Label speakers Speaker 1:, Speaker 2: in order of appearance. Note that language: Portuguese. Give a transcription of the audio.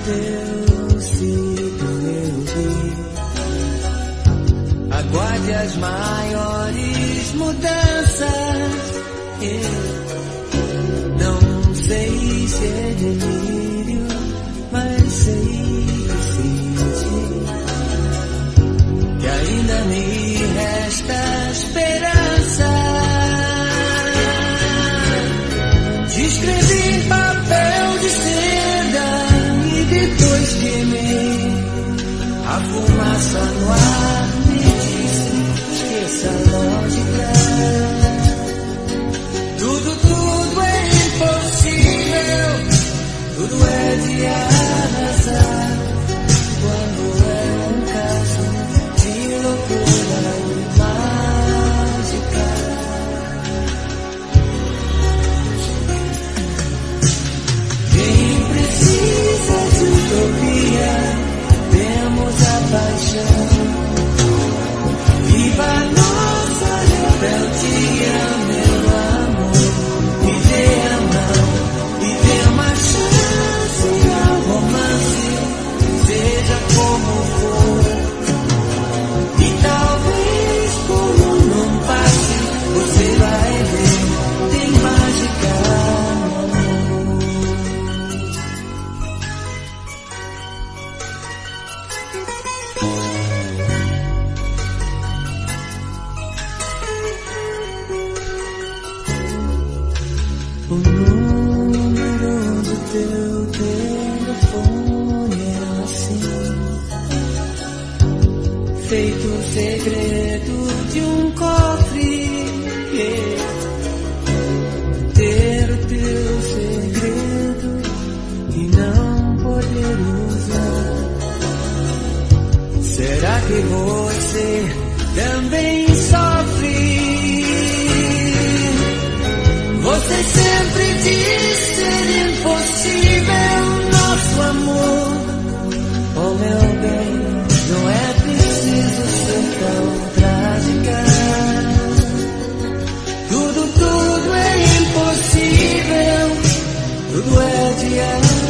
Speaker 1: teu ciclo eu vi. Aguarde as maiores mudanças. Eu não sei se é delírio, mas sei que senti que ainda me resta esperança. Te escrevi em papel de seda e depois queimei. A fumaça no ar me disse: esqueça a lógica. Tudo é impossível, tudo é de arrasar. Quando é um caso de loucura mágica. Quem precisa de utopia, temos a paixão. Viva a nossa rebeldia, meu amor. Me dê a mão, me dê uma chance ao romance, seja como for. E talvez como num passe, você vai ver, tem mágica no amor. O número do teu telefone é assim, feito o segredo de um cofre. Ter o teu segredo e não poder usar. Será que você também sofre? Você sempre diz ser impossível nosso amor. Oh meu bem, não é preciso ser tão trágica. Tudo é impossível, tudo é de